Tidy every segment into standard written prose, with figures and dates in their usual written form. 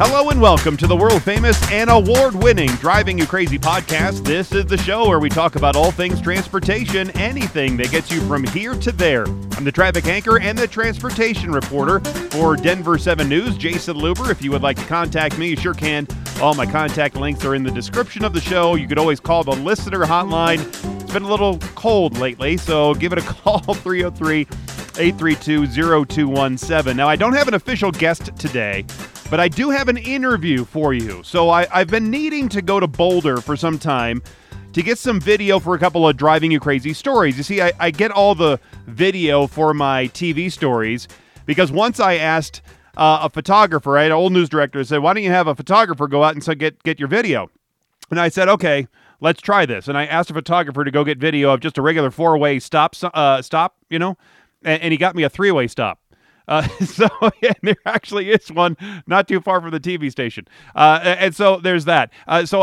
Hello and welcome to the world-famous and award-winning Driving You Crazy podcast. This is the show where we talk about all things transportation, anything that gets you from here to there. I'm the traffic anchor and the transportation reporter for Denver 7 News, Jason Luber. If you would like to contact me, you sure can. All my contact links are in the description of the show. You could always call the listener hotline. It's been a little cold lately, so give it a call, 303-832-0217. Now, I don't have an official guest today, but I do have an interview for you. So I've been needing to go to Boulder for some time to get some video for a couple of Driving You Crazy stories. You see, I get all the video for my TV stories because once I asked a photographer, I had an old news director who said, why don't you have a photographer go out and get your video? And I said, okay, let's try this. And I asked a photographer to go get video of just a regular four-way stop, you know, and he got me a three-way stop. So there actually is one not too far from the TV station. And so there's that. So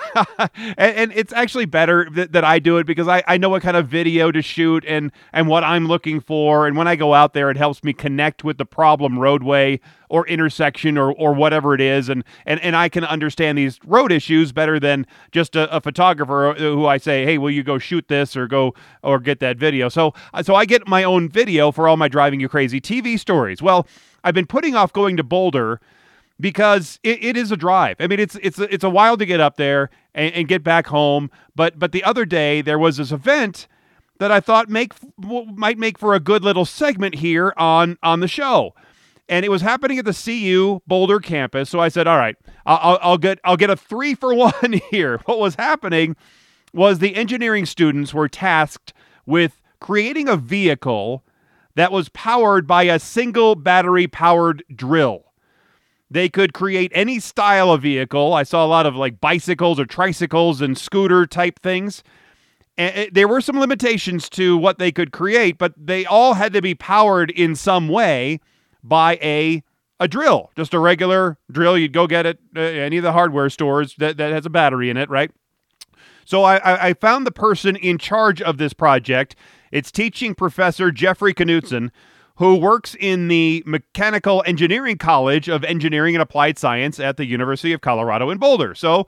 and it's actually better that I do it because I know what kind of video to shoot and what I'm looking for. And when I go out there, it helps me connect with the problem roadway or intersection or whatever it is. And I can understand these road issues better than just a photographer who I say, hey, will you go shoot this or get that video? So I get my own video for all my Driving You Crazy TV stories. Well, I've been putting off going to Boulder because it is a drive. I mean, it's a while to get up there and get back home. But the other day there was this event that I thought might make for a good little segment here on the show. And it was happening at the CU Boulder campus. So I said, all right, I'll get a 3-for-1 here. What was happening was the engineering students were tasked with creating a vehicle that was powered by a single battery-powered drill. They could create any style of vehicle. I saw a lot of like bicycles or tricycles and scooter-type things. And there were some limitations to what they could create, but they all had to be powered in some way by a drill, just a regular drill. You'd go get it any of the hardware stores that has a battery in it, right? So I found the person in charge of this project. It's teaching professor Jeffrey Knutson, who works in the Mechanical Engineering College of Engineering and Applied Science at the University of Colorado in Boulder. So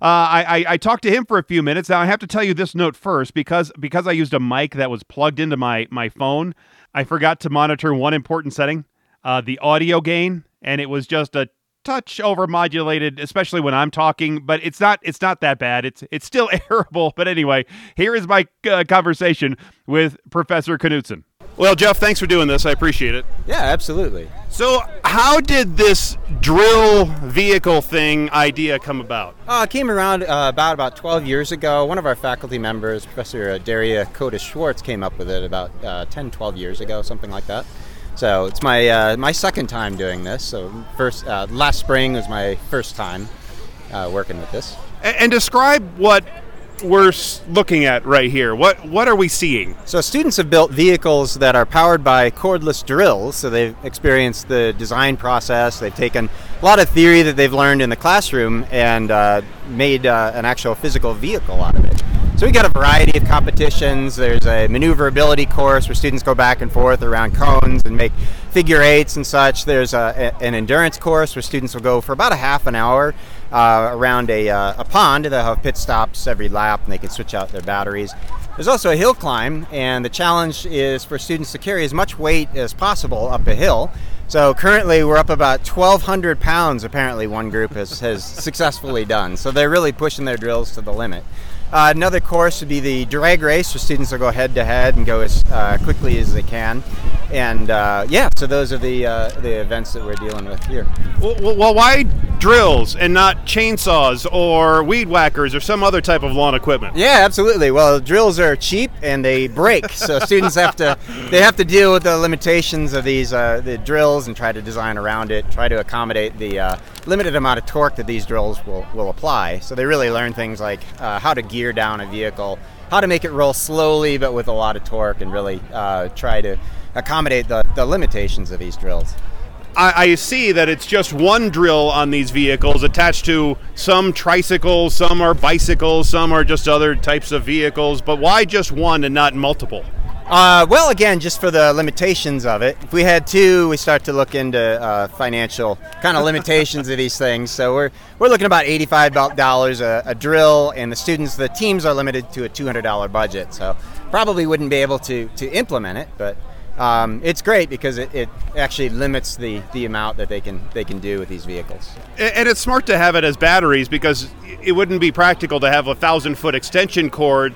I talked to him for a few minutes. Now, I have to tell you this note first, because I used a mic that was plugged into my phone, I forgot to monitor one important setting, the audio gain, and it was just a touch overmodulated, especially when I'm talking, but it's not that bad. It's still airable. But anyway, here is my conversation with Professor Knutson. Well, Jeff, thanks for doing this. I appreciate it. Yeah, absolutely. So how did this drill vehicle thing idea come about? It came around about 12 years ago. One of our faculty members, Professor Daria Koda-Schwartz, came up with it about 10, 12 years ago, something like that. So it's my second time doing this. So last spring was my first time working with this. And describe what we're looking at right here. What are we seeing? So students have built vehicles that are powered by cordless drills. So they've experienced the design process. They've taken a lot of theory that they've learned in the classroom and made an actual physical vehicle out of it. So we got a variety of competitions. There's a maneuverability course where students go back and forth around cones and make figure eights and such. There's an endurance course where students will go for about a half an hour around a pond. They'll have pit stops every lap and they can switch out their batteries. There's also a hill climb, and the challenge is for students to carry as much weight as possible up a hill. So currently we're up about 1,200 pounds, apparently one group has successfully done. So they're really pushing their drills to the limit. Another course would be the drag race, where students will go head-to-head and go as quickly as they can. And so those are the events that we're dealing with here. Well, why drills and not chainsaws or weed whackers or some other type of lawn equipment? Yeah, absolutely. Well, drills are cheap and they break, so students have to deal with the limitations of these the drills and try to design around it, try to accommodate the limited amount of torque that these drills will apply. So they really learn things like how to gear down a vehicle, how to make it roll slowly but with a lot of torque, and really try to accommodate the limitations of these drills. I see that it's just one drill on these vehicles attached to some tricycles, some are bicycles, some are just other types of vehicles, but why just one and not multiple? Well, again, just for the limitations of it. If we had two, we start to look into financial kind of limitations of these things. So we're looking about $85 a drill, and the teams are limited to a $200 budget. So probably wouldn't be able to implement it, but it's great because it actually limits the amount that they can do with these vehicles. And it's smart to have it as batteries because it wouldn't be practical to have a 1,000-foot extension cord,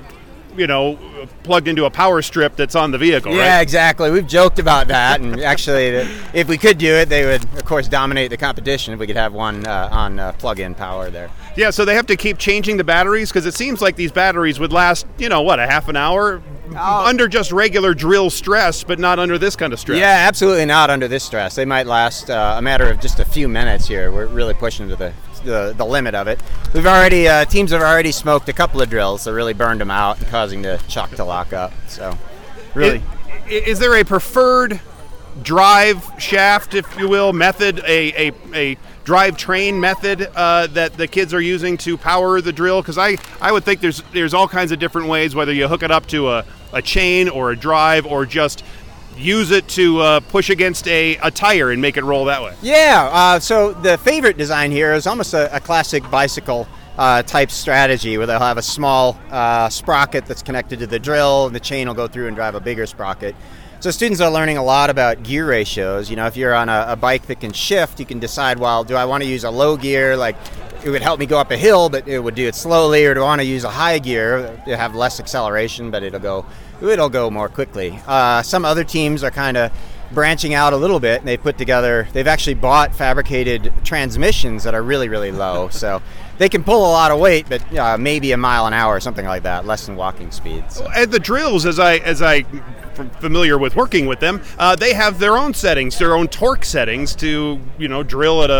plugged into a power strip that's on the vehicle, right? Yeah, exactly. We've joked about that, and actually, if we could do it, they would, of course, dominate the competition if we could have one on plug-in power there. Yeah, so they have to keep changing the batteries because it seems like these batteries would last, a half an hour under just regular drill stress, but not under this kind of stress. Yeah, absolutely not under this stress. They might last a matter of just a few minutes here. We're really pushing to the limit of it. Teams have already smoked a couple of drills, so really burned them out and causing the shock to lock up. So, really, is there a preferred drive shaft, if you will, method, a drive train method that the kids are using to power the drill? Because I would think there's all kinds of different ways, whether you hook it up to a chain or a drive or just use it to push against a tire and make it roll that way. Yeah, so the favorite design here is almost a classic bicycle type strategy where they'll have a small sprocket that's connected to the drill, and the chain will go through and drive a bigger sprocket. So students are learning a lot about gear ratios. If you're on a bike that can shift, you can decide, well, do I want to use a low gear, like it would help me go up a hill, but it would do it slowly, or do I want to use a high gear to have less acceleration, but it'll go more quickly. Some other teams are kind of branching out a little bit, and they've actually bought fabricated transmissions that are really, really low. So they can pull a lot of weight, but maybe a mile an hour or something like that, less than walking speed. So. And the drills, as I familiar with working with them, they have their own settings, their own torque settings to drill at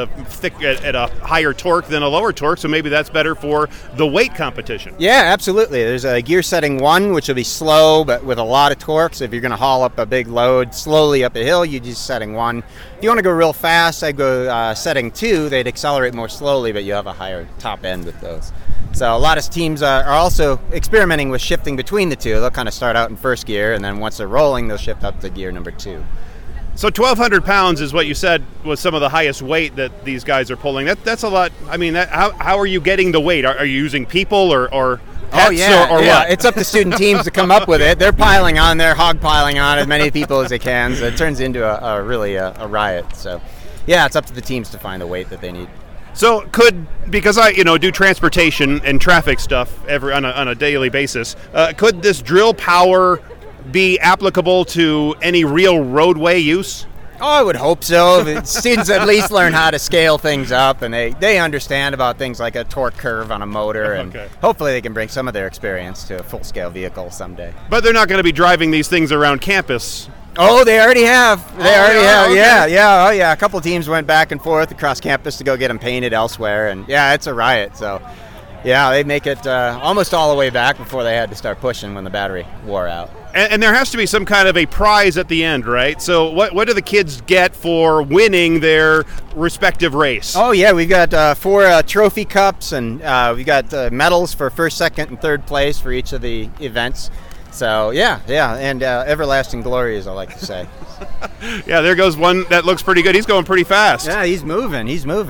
a higher torque than a lower torque. So maybe that's better for the weight competition. Yeah, absolutely. There's a gear setting 1, which will be slow but with a lot of torque. So if you're going to haul up a big load slowly up a hill, you use setting 1. If you want to go real fast, I'd go setting 2. They'd accelerate more slowly, but you have a higher top end with those. So a lot of teams are also experimenting with shifting between the two. They'll kind of start out in first gear, and then once they're rolling, they'll shift up to gear number 2. So 1,200 pounds is what you said was some of the highest weight that these guys are pulling. That's a lot. I mean, how are you getting the weight? Are you using people or pets or what? It's up to student teams to come up with it. They're piling on, they're hog piling on as many people as they can. So it turns into a riot. So yeah, it's up to the teams to find the weight that they need. So because I do transportation and traffic stuff on a daily basis, could this drill power be applicable to any real roadway use? Oh, I would hope so. Students at least learn how to scale things up, and they understand about things like a torque curve on a motor, and hopefully they can bring some of their experience to a full-scale vehicle someday. But they're not going to be driving these things around campus. Oh, they already have. Okay. Yeah. Oh, yeah. A couple teams went back and forth across campus to go get them painted elsewhere, and yeah, it's a riot. So, yeah, they make it almost all the way back before they had to start pushing when the battery wore out. And there has to be some kind of a prize at the end, right? So what do the kids get for winning their respective race? Oh, yeah, we've got 4 trophy cups, and we've got medals for first, second, and third place for each of the events. So, yeah, and everlasting glory, as I like to say. Yeah, there goes one that looks pretty good. He's going pretty fast. Yeah, he's moving.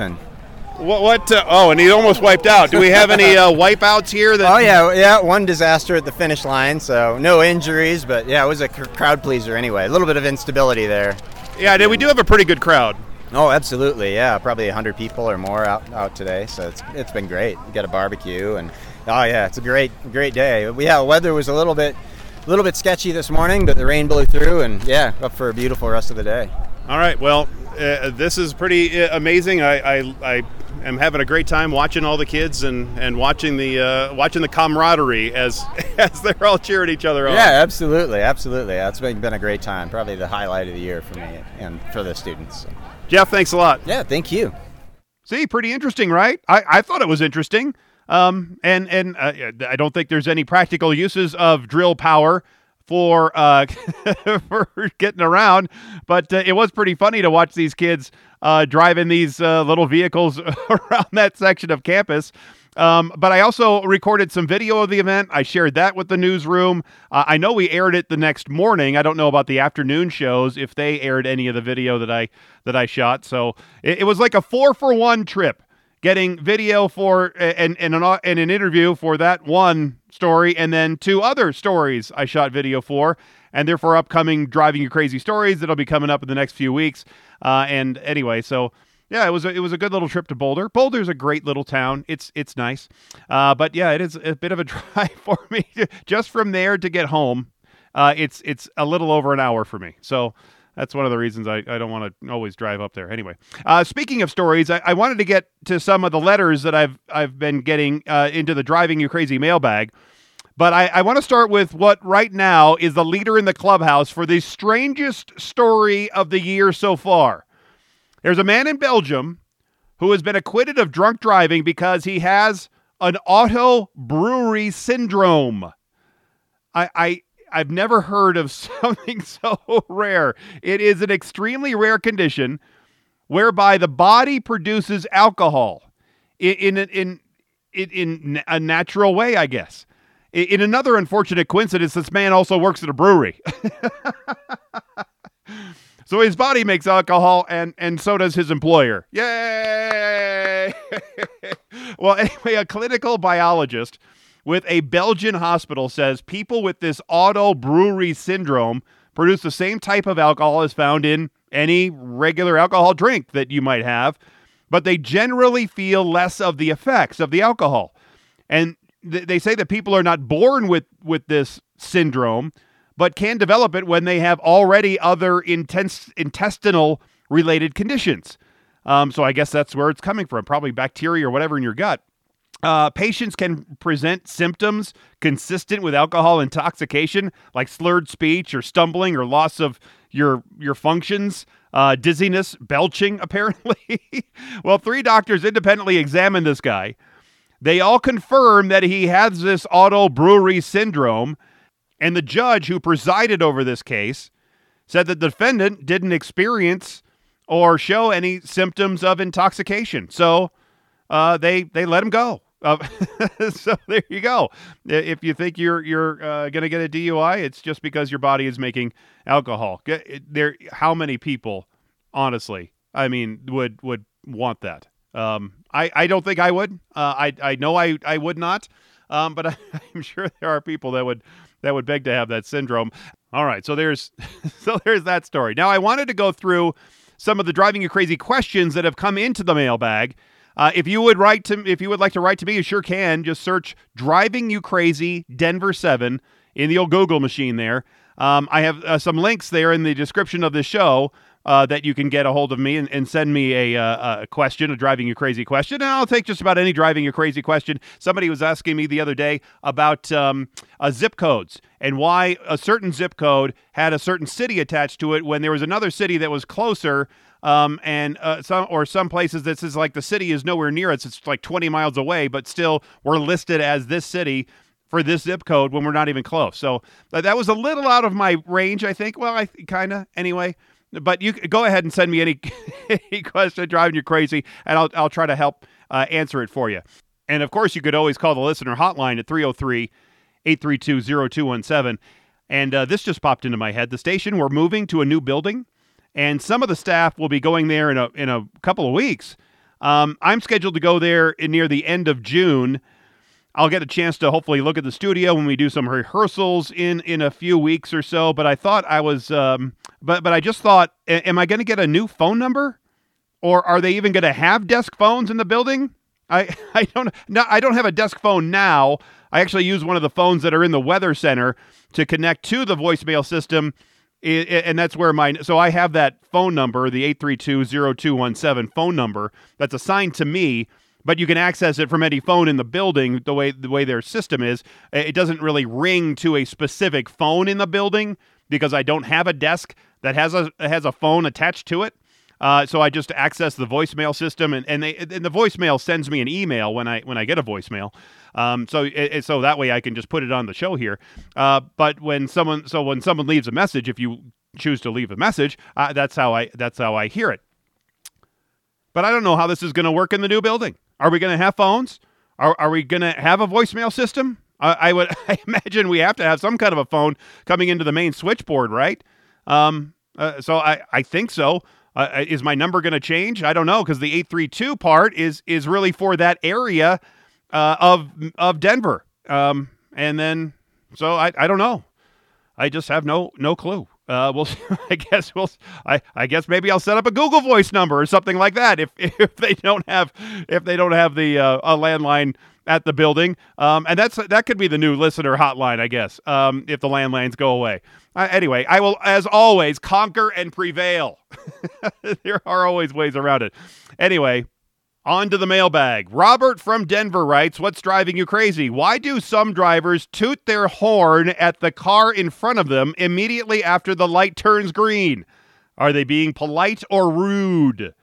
And he almost wiped out. Do we have any wipeouts here? Oh, yeah, one disaster at the finish line, so no injuries, but, yeah, it was a crowd pleaser anyway. A little bit of instability there. Yeah, we do have a pretty good crowd. Oh, absolutely, yeah, probably 100 people or more out today, so it's been great. We got a barbecue, and, oh, yeah, it's a great day. Yeah, weather was a little bit sketchy this morning, but the rain blew through, and yeah, up for a beautiful rest of the day. All right, well, this is pretty amazing. I am having a great time watching all the kids and watching the camaraderie as they're all cheering each other on. Yeah, absolutely. It's been a great time. Probably the highlight of the year for me and for the students. Jeff, thanks a lot. Yeah, thank you. See, pretty interesting, right? I thought it was interesting. And I don't think there's any practical uses of drill power for for getting around, but it was pretty funny to watch these kids driving these little vehicles around that section of campus. But I also recorded some video of the event. I shared that with the newsroom. I know we aired it the next morning. I don't know about the afternoon shows if they aired any of the video that I shot. So it was like a 4-for-1 trip, getting video for and an interview for that one story, and then 2 other stories I shot video for, and therefore upcoming Driving You Crazy stories that'll be coming up in the next few weeks. And anyway, so. Yeah, it was a good little trip to Boulder. Boulder's a great little town. It's nice. But yeah, it is a bit of a drive for me. Just from there to get home, it's a little over an hour for me. So that's one of the reasons I don't want to always drive up there. Anyway, speaking of stories, I wanted to get to some of the letters that I've been getting into the Driving You Crazy mailbag. But I want to start with what right now is the leader in the clubhouse for the strangest story of the year so far. There's a man in Belgium who has been acquitted of drunk driving because he has an auto brewery syndrome. I've never heard of something so rare. It is an extremely rare condition whereby the body produces alcohol in a natural way, I guess. In another unfortunate coincidence, this man also works at a brewery. So his body makes alcohol, and so does his employer. Yay! Well, anyway, a clinical biologist with a Belgian hospital says people with this auto brewery syndrome produce the same type of alcohol as found in any regular alcohol drink that you might have, but they generally feel less of the effects of the alcohol. And they say that people are not born with this syndrome, but can develop it when they have already other intestinal related conditions. So I guess that's where it's coming from, probably bacteria or whatever in your gut. Patients can present symptoms consistent with alcohol intoxication, like slurred speech or stumbling or loss of your functions, dizziness, belching, apparently. Well, 3 doctors independently examined this guy. They all confirm that he has this auto brewery syndrome. And the judge who presided over this case said that the defendant didn't experience or show any symptoms of intoxication. So they let him go. So there you go. If you think you're going to get a DUI, it's just because your body is making alcohol. How many people, honestly, I mean, would want that? I don't think I would. I know I would not. But I'm sure there are people that would beg to have that syndrome. All right, so there's that story. Now I wanted to go through some of the Driving You Crazy questions that have come into the mailbag. If you would like to write to me, you sure can. Just search Driving You Crazy Denver 7 in the old Google machine there. I have some links there in the description of the show that you can get a hold of me and send me a question, a Driving You Crazy question. And I'll take just about any Driving You Crazy question. Somebody was asking me the other day about zip codes and why a certain zip code had a certain city attached to it when there was another city that was closer. And some places this is like the city is nowhere near us. It's like 20 miles away, but still we're listed as this city for this zip code when we're not even close. So that was a little out of my range, I think. Well, I kind of anyway. But you go ahead and send me any question driving you crazy, and I'll try to help answer it for you. And of course, you could always call the listener hotline at 303-832-0217. And this just popped into my head. The station, we're moving to a new building, and some of the staff will be going there in a couple of weeks. I'm scheduled to go there near the end of June. I'll get a chance to hopefully look at the studio when we do some rehearsals in a few weeks or so. But I thought I was, but I just thought, am I going to get a new phone number, or are they even going to have desk phones in the building? I don't have a desk phone now. I actually use one of the phones that are in the weather center to connect to the voicemail system, and that's where so I have that phone number, the 832-0217 phone number that's assigned to me. But you can access it from any phone in the building the way their system is. It doesn't really ring to a specific phone in the building because I don't have a desk that has a phone attached to it. So I just access the voicemail system, and the voicemail sends me an email when I get a voicemail. So that way I can just put it on the show here. But when someone leaves a message, if you choose to leave a message, that's how I hear it. But I don't know how this is going to work in the new building. Are we going to have phones? Are we going to have a voicemail system? I imagine we have to have some kind of a phone coming into the main switchboard, right? So I think so. Is my number going to change? I don't know, because the 832 part is really for that area of Denver. And then, so I don't know. I just have no clue. I guess maybe I'll set up a Google Voice number or something like that if they don't have the a landline at the building. And that could be the new listener hotline, I guess. If the landlines go away. Anyway, I will, as always, conquer and prevail. There are always ways around it. Anyway, on to the mailbag. Robert from Denver writes, what's driving you crazy? Why do some drivers toot their horn at the car in front of them immediately after the light turns green? Are they being polite or rude?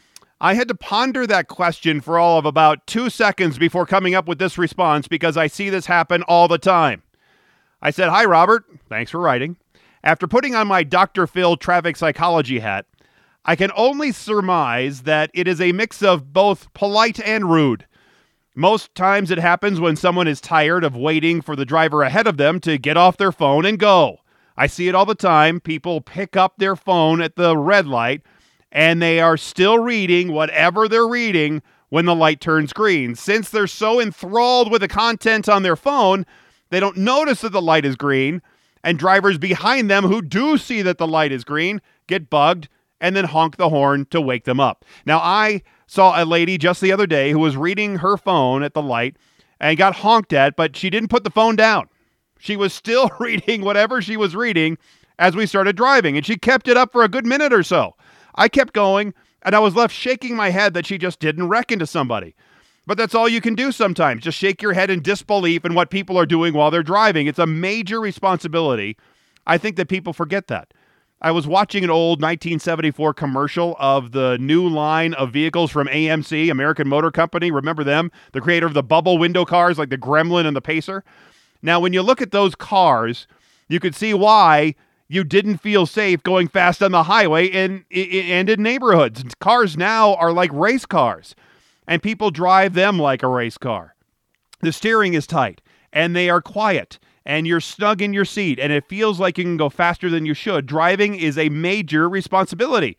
I had to ponder that question for all of about 2 seconds before coming up with this response, because I see this happen all the time. I said, hi, Robert. Thanks for writing. After putting on my Dr. Phil traffic psychology hat, I can only surmise that it is a mix of both polite and rude. Most times it happens when someone is tired of waiting for the driver ahead of them to get off their phone and go. I see it all the time. People pick up their phone at the red light, and they are still reading whatever they're reading when the light turns green. Since they're so enthralled with the content on their phone, they don't notice that the light is green, and drivers behind them who do see that the light is green get bugged and then honk the horn to wake them up. Now, I saw a lady just the other day who was reading her phone at the light and got honked at, but she didn't put the phone down. She was still reading whatever she was reading as we started driving, and she kept it up for a good minute or so. I kept going, and I was left shaking my head that she just didn't reckon to somebody. But that's all you can do sometimes. Just shake your head in disbelief in what people are doing while they're driving. It's a major responsibility. I think that people forget that. I was watching an old 1974 commercial of the new line of vehicles from AMC, American Motor Company. Remember them? The creator of the bubble window cars like the Gremlin and the Pacer. Now, when you look at those cars, you could see why you didn't feel safe going fast on the highway and in neighborhoods. Cars now are like race cars, and people drive them like a race car. The steering is tight, and they are quiet, and you're snug in your seat, and it feels like you can go faster than you should. Driving is a major responsibility.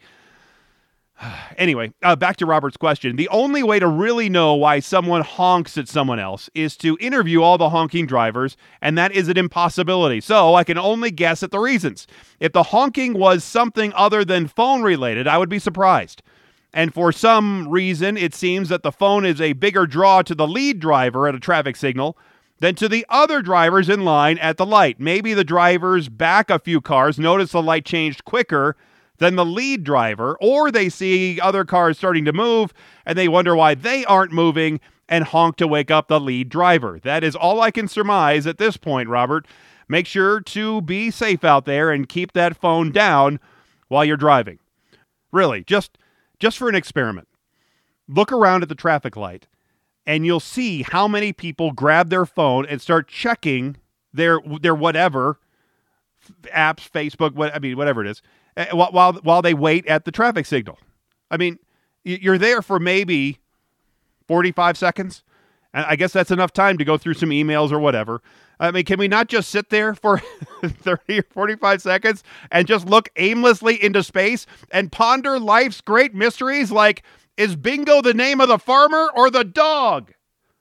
Anyway, back to Robert's question. The only way to really know why someone honks at someone else is to interview all the honking drivers, and that is an impossibility. So I can only guess at the reasons. If the honking was something other than phone-related, I would be surprised. And for some reason, it seems that the phone is a bigger draw to the lead driver at a traffic signal than to the other drivers in line at the light. Maybe the drivers back a few cars notice the light changed quicker than the lead driver, or they see other cars starting to move and they wonder why they aren't moving and honk to wake up the lead driver. That is all I can surmise at this point, Robert. Make sure to be safe out there and keep that phone down while you're driving. Really, just for an experiment. Look around at the traffic light, and you'll see how many people grab their phone and start checking their whatever apps, Facebook, whatever it is, while they wait at the traffic signal. I mean, you're there for maybe 45 seconds, and I guess that's enough time to go through some emails or whatever. I mean, can we not just sit there for 30 or 45 seconds and just look aimlessly into space and ponder life's great mysteries like, is Bingo the name of the farmer or the dog?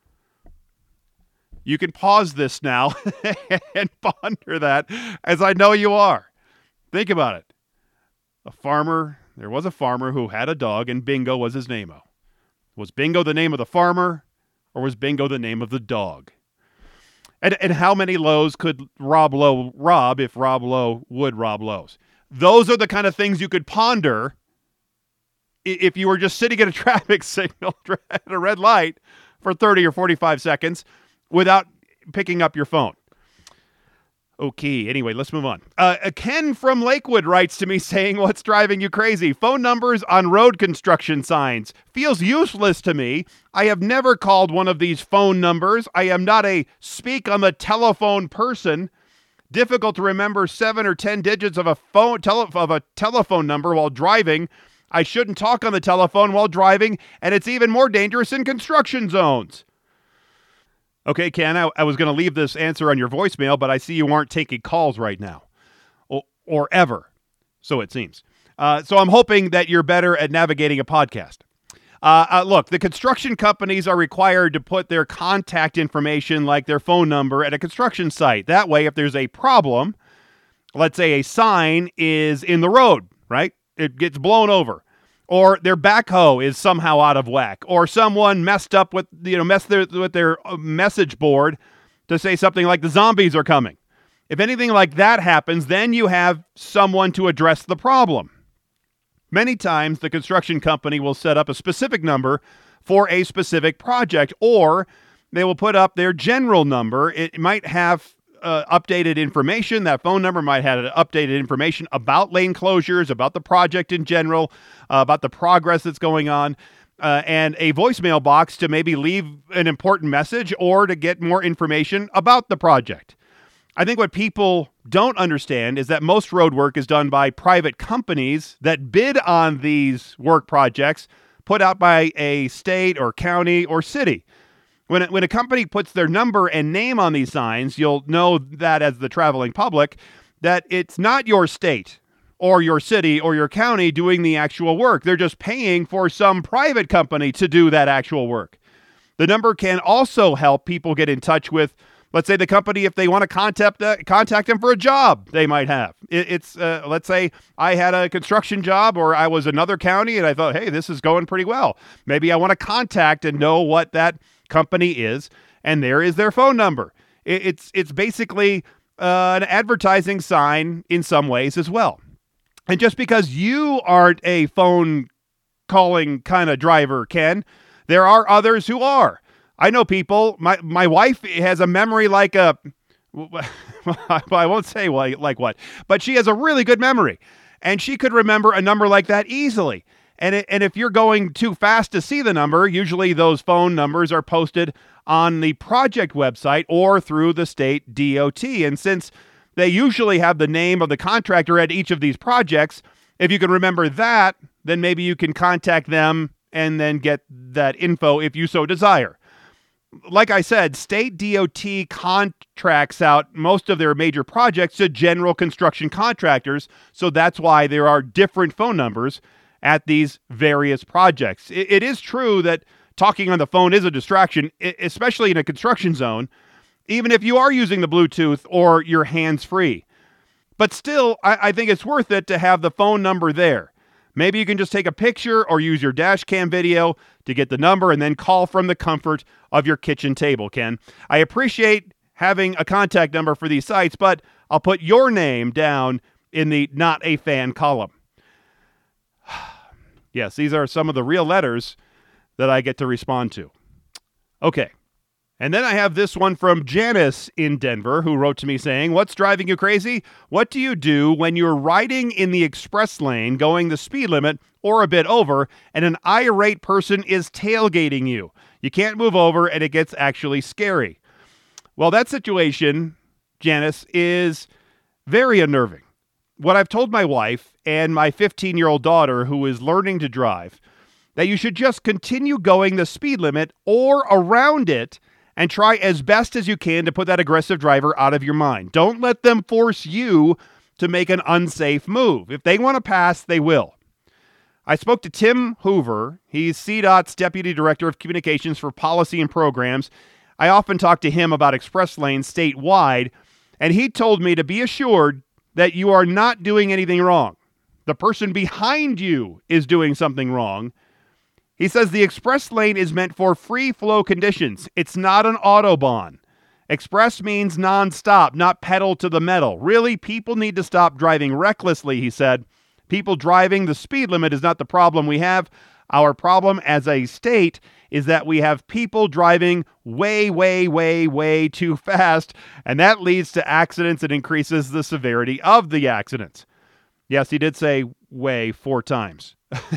You can pause this now and ponder that, as I know you are. Think about it. There was a farmer who had a dog, and Bingo was his name-o. Was Bingo the name of the farmer, or was Bingo the name of the dog? And how many Lowe's could Rob Lowe rob if Rob Lowe would rob Lowe's? Those are the kind of things you could ponder if you were just sitting at a traffic signal at a red light for 30 or 45 seconds without picking up your phone. Okay, anyway, let's move on. Ken from Lakewood writes to me saying, what's driving you crazy? Phone numbers on road construction signs. Feels useless to me. I have never called one of these phone numbers. I am not a speak on the telephone person. Difficult to remember 7 or 10 digits of a telephone number while driving. I shouldn't talk on the telephone while driving, and it's even more dangerous in construction zones. Okay, Ken, I was going to leave this answer on your voicemail, but I see you aren't taking calls right now, or ever, so it seems. So I'm hoping that you're better at navigating a podcast. Look, the construction companies are required to put their contact information, like their phone number, at a construction site. That way, if there's a problem, let's say a sign is in the road, right? It gets blown over. Or their backhoe is somehow out of whack, or someone messed up with, with their message board to say something like the zombies are coming. If anything like that happens, then you have someone to address the problem. Many times, the construction company will set up a specific number for a specific project, or they will put up their general number. It might have updated information. That phone number might have updated information about lane closures, about the project in general, about the progress that's going on, and a voicemail box to maybe leave an important message or to get more information about the project. I think what people don't understand is that most road work is done by private companies that bid on these work projects put out by a state or county or city. When a company puts their number and name on these signs, you'll know that as the traveling public, that it's not your state or your city or your county doing the actual work. They're just paying for some private company to do that actual work. The number can also help people get in touch with, let's say, the company, if they want to contact them for a job they might have. Let's say I had a construction job, or I was another county and I thought, hey, this is going pretty well. Maybe I want to contact and know what that company is, and there is their phone number. It's basically an advertising sign in some ways as well. And just because you aren't a phone calling kind of driver, Ken, there are others who are. I know people. My wife has a memory like a, I won't say like what, but she has a really good memory, and she could remember a number like that easily. And if you're going too fast to see the number, usually those phone numbers are posted on the project website or through the state DOT. And since they usually have the name of the contractor at each of these projects, if you can remember that, then maybe you can contact them and then get that info if you so desire. Like I said, state DOT contracts out most of their major projects to general construction contractors, so that's why there are different phone numbers at these various projects. It is true that talking on the phone is a distraction, especially in a construction zone, even if you are using the Bluetooth or you're hands-free. But still, I think it's worth it to have the phone number there. Maybe you can just take a picture or use your dash cam video to get the number and then call from the comfort of your kitchen table, Ken. I appreciate having a contact number for these sites, but I'll put your name down in the not a fan column. Yes, these are some of the real letters that I get to respond to. Okay. And then I have this one from Janice in Denver, who wrote to me saying, "What's driving you crazy? What do you do when you're riding in the express lane going the speed limit or a bit over and an irate person is tailgating you? You can't move over and it gets actually scary." Well, that situation, Janice, is very unnerving. What I've told my wife and my 15-year-old daughter, who is learning to drive, that you should just continue going the speed limit or around it and try as best as you can to put that aggressive driver out of your mind. Don't let them force you to make an unsafe move. If they want to pass, they will. I spoke to Tim Hoover. He's CDOT's Deputy Director of Communications for Policy and Programs. I often talk to him about express lanes statewide, and he told me to be assured that you are not doing anything wrong. The person behind you is doing something wrong. He says the express lane is meant for free flow conditions. It's not an Autobahn. Express means nonstop, not pedal to the metal. Really, people need to stop driving recklessly, he said. People driving the speed limit is not the problem we have. Our problem as a state is that we have people driving way, way, way, way too fast, and that leads to accidents and increases the severity of the accidents. Yes, he did say way 4 times.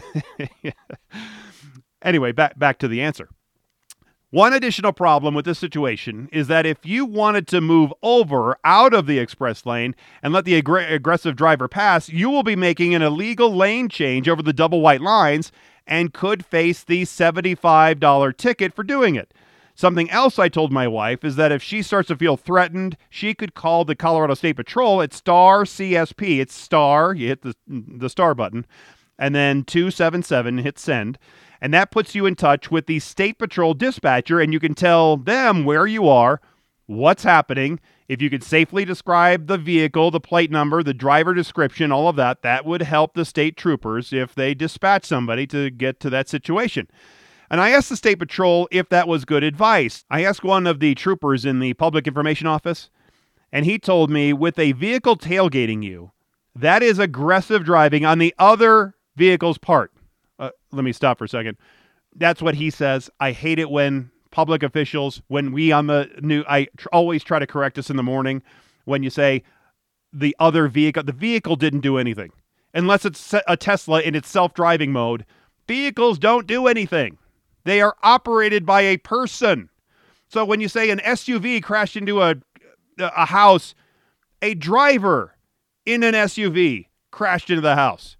Anyway, back to the answer. One additional problem with this situation is that if you wanted to move over out of the express lane and let the aggressive driver pass, you will be making an illegal lane change over the double white lines and could face the $75 ticket for doing it. Something else I told my wife is that if she starts to feel threatened, she could call the Colorado State Patrol at star CSP. It's star, you hit the star button, and then 277, hit send. And that puts you in touch with the State Patrol dispatcher, and you can tell them where you are, what's happening. If you could safely describe the vehicle, the plate number, the driver description, all of that, that would help the state troopers if they dispatch somebody to get to that situation. And I asked the State Patrol if that was good advice. I asked one of the troopers in the Public Information Office, and he told me with a vehicle tailgating you, that is aggressive driving on the other vehicle's part. Let me stop for a second. That's what he says. I hate it when public officials, when we on the new, always try to correct us in the morning when you say the other vehicle, the vehicle didn't do anything. Unless it's a Tesla in its self-driving mode, vehicles don't do anything. They are operated by a person. So when you say an SUV crashed into a house, a driver in an SUV crashed into the house.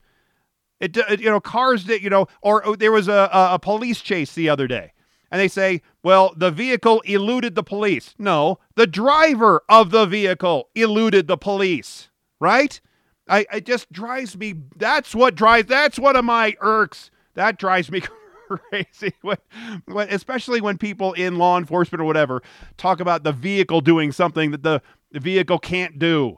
Cars that, or there was a police chase the other day. And they say, well, the vehicle eluded the police. No, the driver of the vehicle eluded the police, right? It just drives me. That's one of my irks. That drives me crazy, especially when people in law enforcement or whatever talk about the vehicle doing something that the vehicle can't do.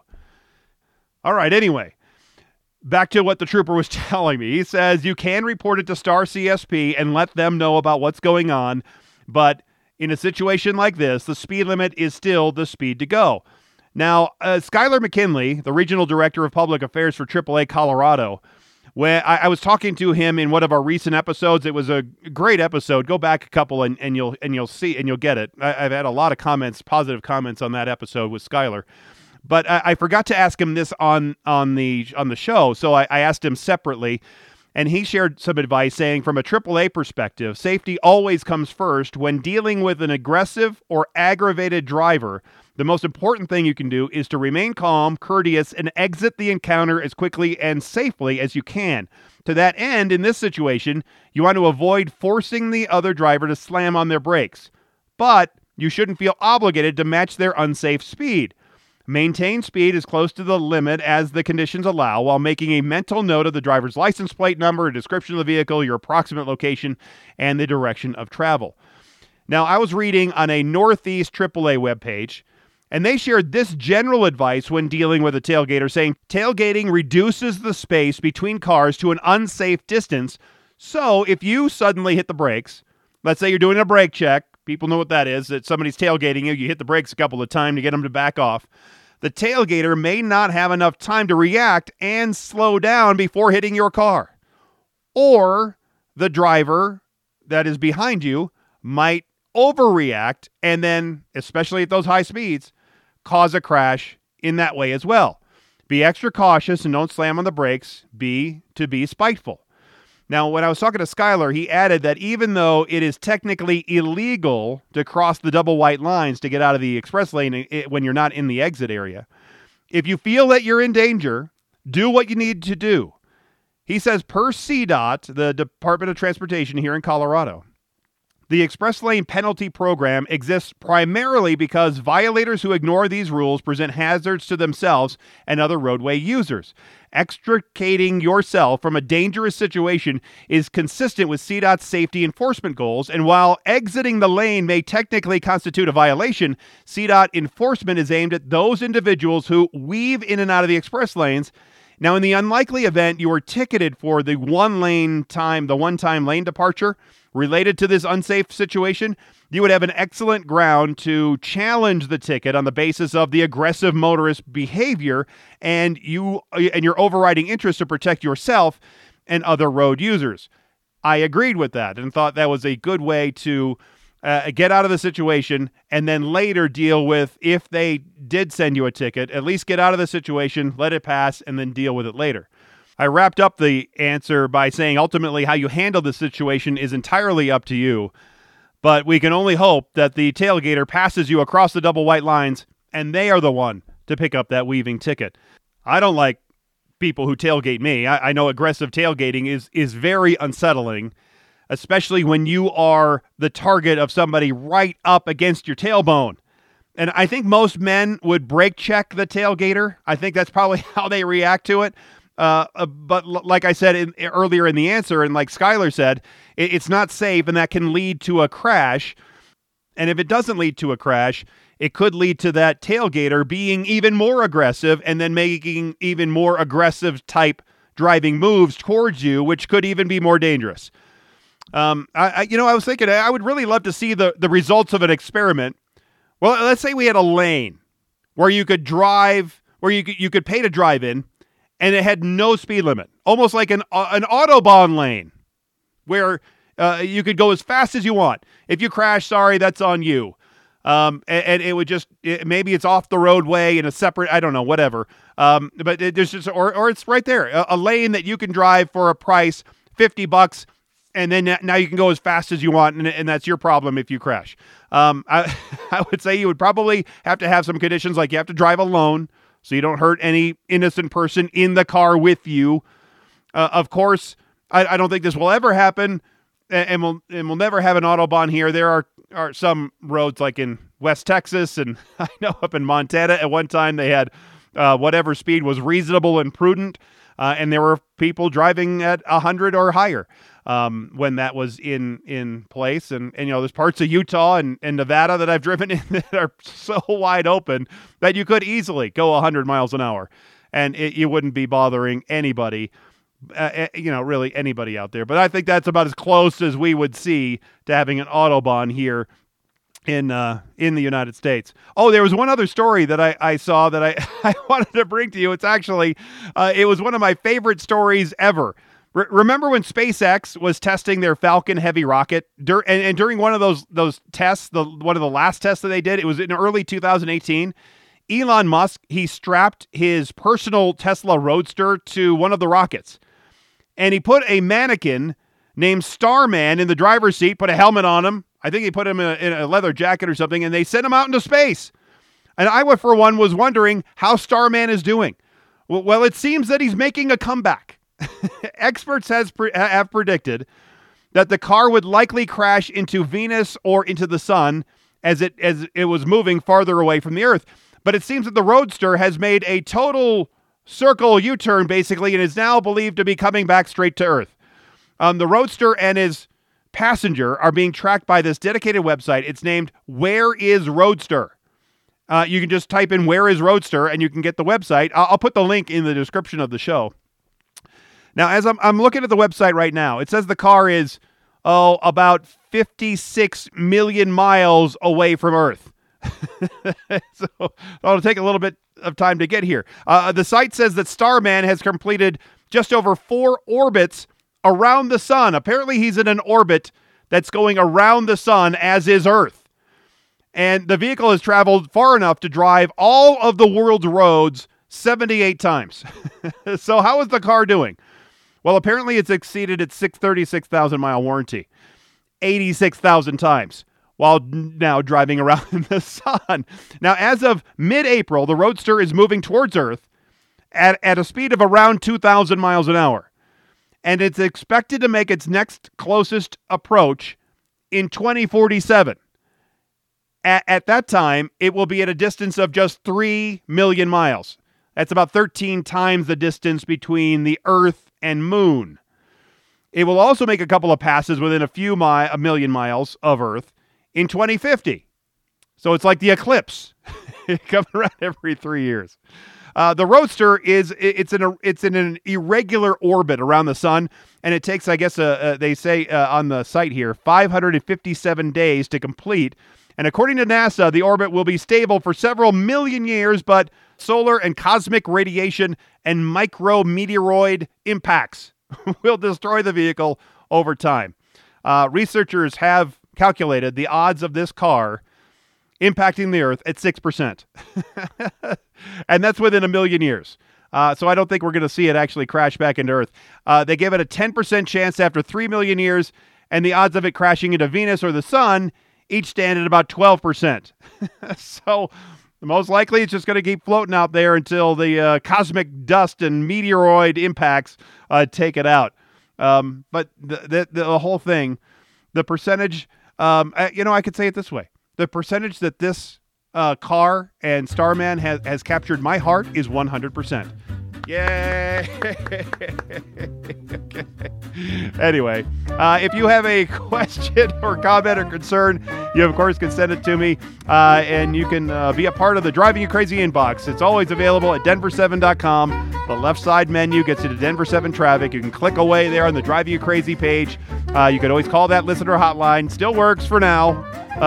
All right, anyway, back to what the trooper was telling me. He says you can report it to Star CSP and let them know about what's going on, but in a situation like this, the speed limit is still the speed to go. Now, Skylar McKinley, the Regional Director of Public Affairs for AAA Colorado, when I was talking to him in one of our recent episodes, it was a great episode. Go back a couple and you'll see and you'll get it. I've had a lot of comments, positive comments on that episode with Skylar, but I forgot to ask him this on the show, so I asked him separately, and he shared some advice saying, from a AAA perspective, safety always comes first when dealing with an aggressive or aggravated driver. The most important thing you can do is to remain calm, courteous, and exit the encounter as quickly and safely as you can. To that end, in this situation, you want to avoid forcing the other driver to slam on their brakes. But you shouldn't feel obligated to match their unsafe speed. Maintain speed as close to the limit as the conditions allow while making a mental note of the driver's license plate number, a description of the vehicle, your approximate location, and the direction of travel. Now, I was reading on a Northeast AAA webpage, and they shared this general advice when dealing with a tailgater, saying tailgating reduces the space between cars to an unsafe distance. So if you suddenly hit the brakes, let's say you're doing a brake check, people know what that is, that somebody's tailgating you, you hit the brakes a couple of times to get them to back off. The tailgater may not have enough time to react and slow down before hitting your car. Or the driver that is behind you might overreact and then, especially at those high speeds, cause a crash in that way as well. Be extra cautious and don't slam on the brakes. Be spiteful. Now, when I was talking to Skylar, he added that even though it is technically illegal to cross the double white lines to get out of the express lane when you're not in the exit area, if you feel that you're in danger, do what you need to do. He says per CDOT, the Department of Transportation here in Colorado, the express lane penalty program exists primarily because violators who ignore these rules present hazards to themselves and other roadway users. Extricating yourself from a dangerous situation is consistent with CDOT's safety enforcement goals, and while exiting the lane may technically constitute a violation, CDOT enforcement is aimed at those individuals who weave in and out of the express lanes. Now, in the unlikely event you were ticketed for the one-time lane departure related to this unsafe situation, you would have an excellent ground to challenge the ticket on the basis of the aggressive motorist behavior and your overriding interest to protect yourself and other road users. I agreed with that and thought that was a good way to get out of the situation and then later deal with, if they did send you a ticket, at least get out of the situation, let it pass, and then deal with it later. I wrapped up the answer by saying ultimately how you handle the situation is entirely up to you, but we can only hope that the tailgater passes you across the double white lines and they are the one to pick up that weaving ticket. I don't like people who tailgate me. I know aggressive tailgating is very unsettling. especially when you are the target of somebody right up against your tailbone. And I think most men would brake check the tailgater. I think that's probably how they react to it. But like I said earlier in the answer, and like Skylar said, it's not safe, and that can lead to a crash. And if it doesn't lead to a crash, it could lead to that tailgater being even more aggressive and then making even more aggressive type driving moves towards you, which could even be more dangerous. I was thinking I would really love to see the results of an experiment. Well, let's say we had a lane where you could drive, where you could pay to drive in, and it had no speed limit, almost like an Autobahn lane, where you could go as fast as you want. If you crash, sorry, that's on you. And it would just maybe it's off the roadway in a separate, I don't know, whatever. But there's just or it's right there, a lane that you can drive for a price, $50. And then now you can go as fast as you want, and that's your problem if you crash. I would say you would probably have to have some conditions, like you have to drive alone, so you don't hurt any innocent person in the car with you. Of course, I don't think this will ever happen, and we'll never have an Autobahn here. There are some roads like in West Texas, and I know up in Montana at one time they had whatever speed was reasonable and prudent, and there were people driving at 100 or higher. When that was in place. And there's parts of Utah and Nevada that I've driven in that are so wide open that you could easily go 100 miles an hour and you wouldn't be bothering anybody, really anybody out there. But I think that's about as close as we would see to having an Autobahn here in the United States. Oh, there was one other story that I saw that I wanted to bring to you. It's actually, it was one of my favorite stories ever. Remember when SpaceX was testing their Falcon Heavy rocket? And during one of those tests, one of the last tests that they did, it was in early 2018, Elon Musk, he strapped his personal Tesla Roadster to one of the rockets. And he put a mannequin named Starman in the driver's seat, put a helmet on him. I think he put him in a leather jacket or something, and they sent him out into space. And I, for one, was wondering how Starman is doing. Well, it seems that he's making a comeback. Experts have predicted that the car would likely crash into Venus or into the sun as it was moving farther away from the Earth. But it seems that the Roadster has made a total circle U-turn, basically, and is now believed to be coming back straight to Earth. The Roadster and his passenger are being tracked by this dedicated website. It's named Where is Roadster? You can just type in Where is Roadster, and you can get the website. I'll put the link in the description of the show. Now, as I'm looking at the website right now, it says the car is, about 56 million miles away from Earth. So it'll take a little bit of time to get here. The site says that Starman has completed just over 4 orbits around the sun. Apparently, he's in an orbit that's going around the sun, as is Earth. And the vehicle has traveled far enough to drive all of the world's roads 78 times. So how is the car doing? Well, apparently it's exceeded its 36,000-mile warranty 86,000 times while now driving around in the sun. Now, as of mid-April, the Roadster is moving towards Earth at a speed of around 2,000 miles an hour. And it's expected to make its next closest approach in 2047. At that time, it will be at a distance of just 3 million miles. That's about 13 times the distance between the Earth and Moon. It will also make a couple of passes within a million miles of Earth in 2050. So it's like the eclipse. It comes around every 3 years. The Roadster it's in an irregular orbit around the sun, and it takes, I guess, they say on the site here, 557 days to complete. And according to NASA, the orbit will be stable for several million years, but solar and cosmic radiation and micrometeoroid impacts will destroy the vehicle over time. Researchers have calculated the odds of this car impacting the Earth at 6%. And that's within a million years. So I don't think we're going to see it actually crash back into Earth. They give it a 10% chance after 3 million years, and the odds of it crashing into Venus or the sun each stand at about 12%. So most likely it's just going to keep floating out there until the cosmic dust and meteoroid impacts take it out. But the whole thing, the percentage, I could say it this way. The percentage that this car and Starman has captured my heart is 100%. Yay! Anyway, if you have a question or comment or concern, you, of course, can send it to me, and you can be a part of the Driving You Crazy inbox. It's always available at denver7.com. The left side menu gets you to Denver 7 traffic. You can click away there on the Driving You Crazy page. You can always call that listener hotline. Still works for now.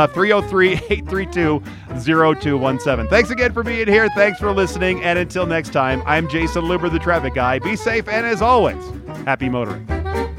303-832-0217. Thanks again for being here. Thanks for listening. And until next time, I'm Jason Luber, the traffic guy. Be safe, and as always, happy motoring.